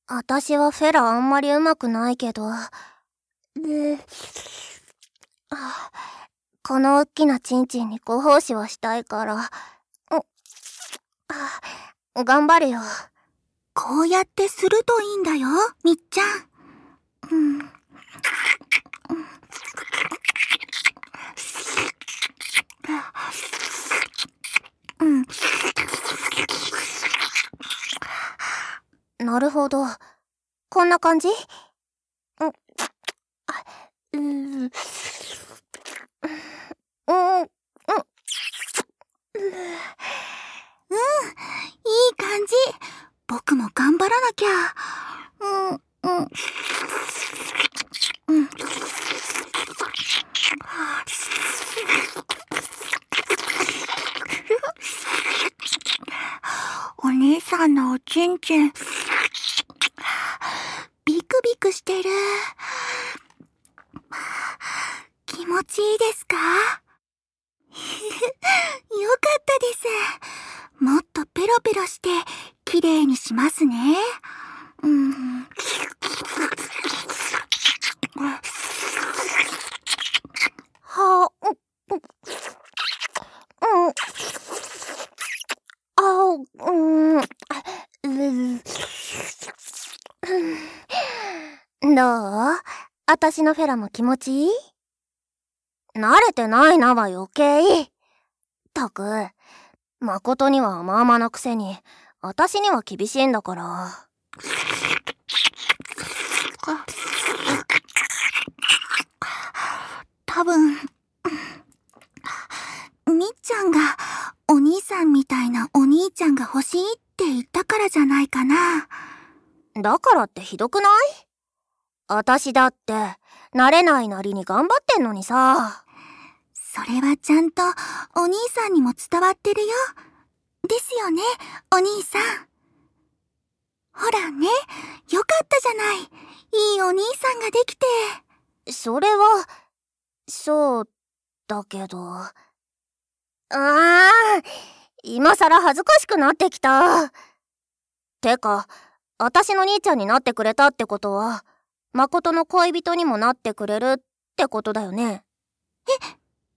私はフェラあんまり上手くないけど。このおっきなチンチンにご奉仕はしたいから。頑張るよ。 こうやってするといいんだよ、みっちゃん。 なるほど。こんな感じ？ いい感じ。僕も頑張らなきゃ。お姉さんのおちんちん、ビクビクしてる。気持ちいいですか？よかったです。もっとペロペロしてきれいにしますね。 どう？私のフェラも気持ちいい？慣れてないなは余計。ったく、誠には甘々なくせに、私には厳しいんだから。 多分、みっちゃんがお兄さんみたいなお兄ちゃんが欲しいって言ったからじゃないかな。 だからってひどくない？私だって慣れないなりに頑張ってんのにさ。 それはちゃんとお兄さんにも伝わってるよ。ですよね、お兄さん。ほらね、よかったじゃない。いいお兄さんができて。 それは、そうだけど。今さら恥ずかしくなってきた。てか、私の兄ちゃんになってくれたってことは、誠の恋人にもなってくれるってことだよね。 それは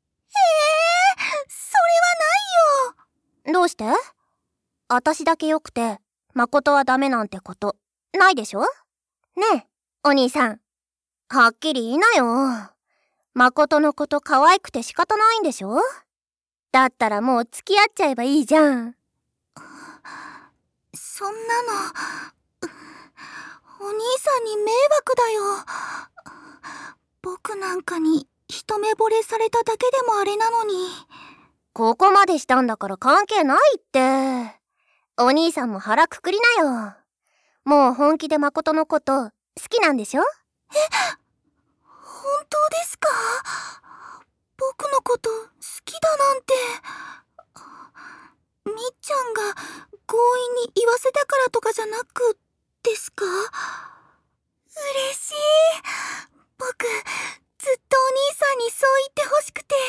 ないよ。 どうして？私だけ良くて、誠はダメなんてこと、ないでしょ？ねえ、お兄さん。はっきり言いなよ。誠のこと可愛くて仕方ないんでしょ？だったらもう付き合っちゃえばいいじゃん。 そんなの、お兄さんに迷惑だよ。僕なんかに一目惚れされただけでもあれなのに。 ここまでしたんだから関係ないって。お兄さんも腹くくりなよ。もう本気で誠のこと好きなんでしょ？ 本当ですか？僕のこと好きだなんて。みっちゃんが強引に言わせたからとかじゃなくですか？嬉しい。僕、ずっとお兄さんにそう言ってほしくて。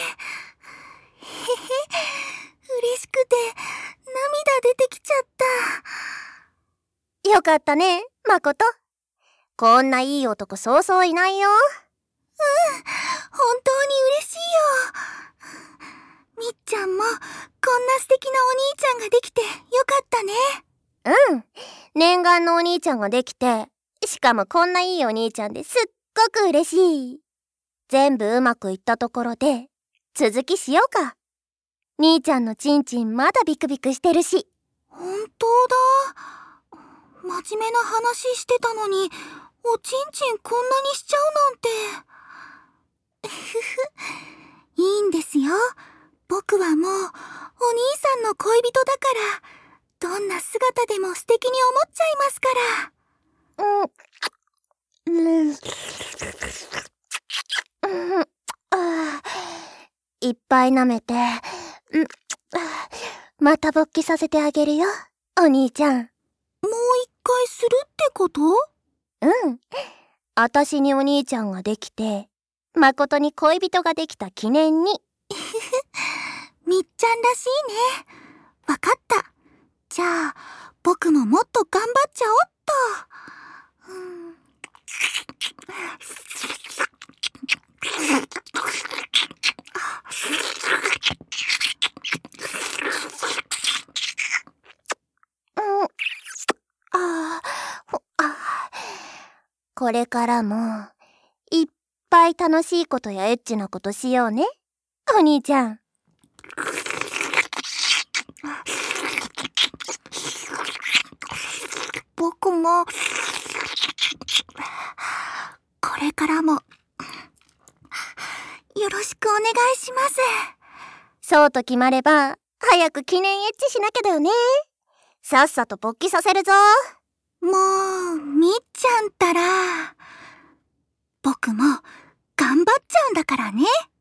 嬉しくて涙出てきちゃった。 よかったね、誠。こんないい男そうそういないよ。 本当に嬉しいよ。みっちゃんもこんな素敵なお兄ちゃんができてよかったね。 念願のお兄ちゃんができて、しかもこんないいお兄ちゃんですっごく嬉しい。全部うまくいったところで続きしようか。兄ちゃんのチンチンまだビクビクしてるし。 本当だ。真面目な話してたのにおちんちんこんなにしちゃうなんて。いいんですよ。僕はもうお兄さんの恋人だから、どんな姿でも素敵に思っちゃいますから。 いっぱい舐めて、また勃起させてあげるよ、お兄ちゃん。 もう一回するってこと？ 私にお兄ちゃんができて、誠に恋人ができた記念に。 みっちゃんらしいね。わかった。じゃあ、僕ももっと頑張っちゃおっと。 これからも、いっぱい楽しいことやエッチなことしようね。お兄ちゃん。 僕も、これからも、よろしくお願いします。 そうと決まれば、早く記念エッチしなきゃだよね。さっさと勃起させるぞ。 もう、みっちゃんったら、僕も頑張っちゃうんだからね。